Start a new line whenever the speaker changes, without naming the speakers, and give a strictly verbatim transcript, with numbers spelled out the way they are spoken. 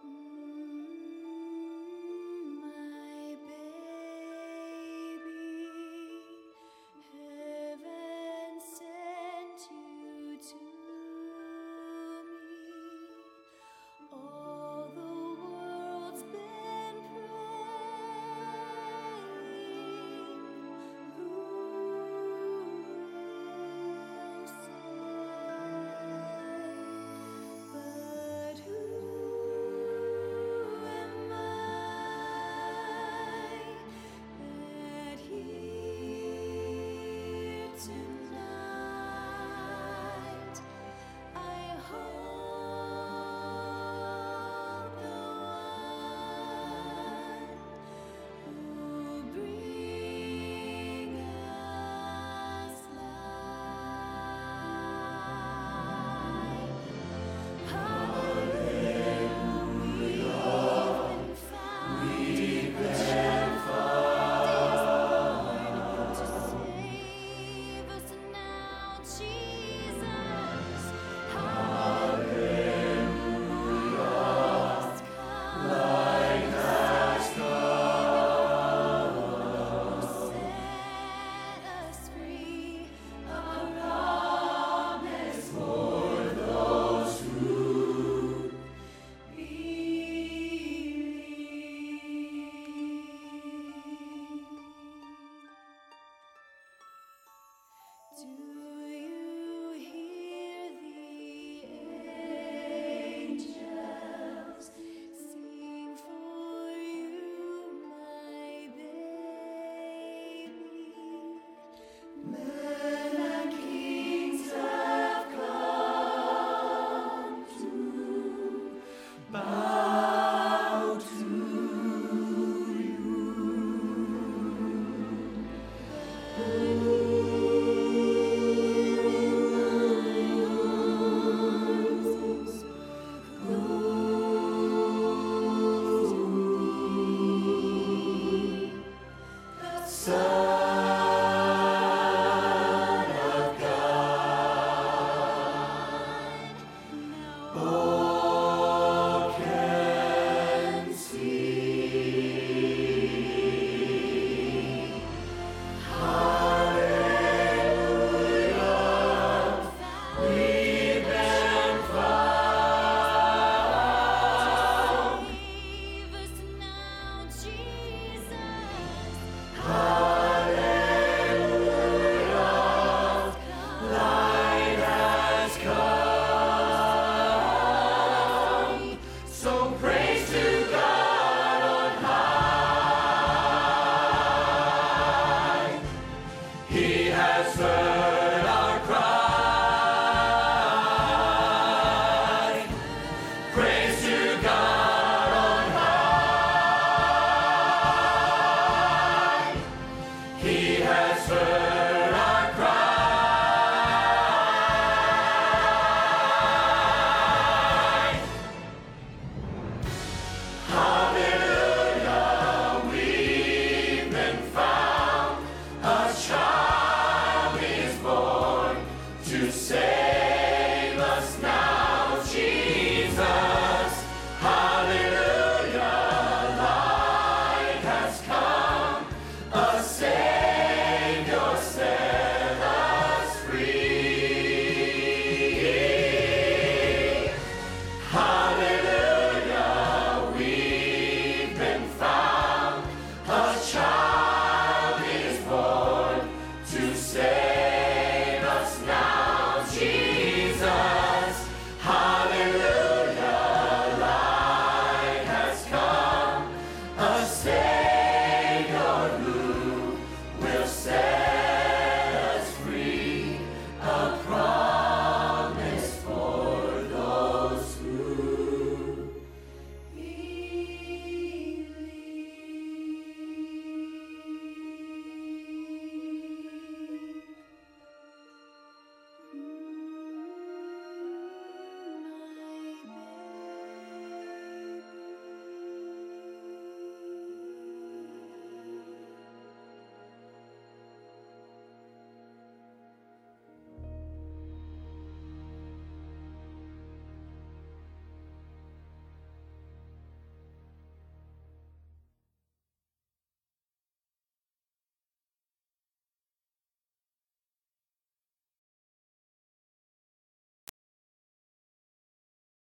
My baby, heaven sent you to me. All the world's been praying. Who will say? But who am I that here tonight I hold the one who bring us light. Hallelujah, we've been found to save us now, Jesus. Hallelujah, like us set us free, a promise for those who believe. Do you hear the angels sing for you, my baby? Men and kings have come to bow to you. Son of God, now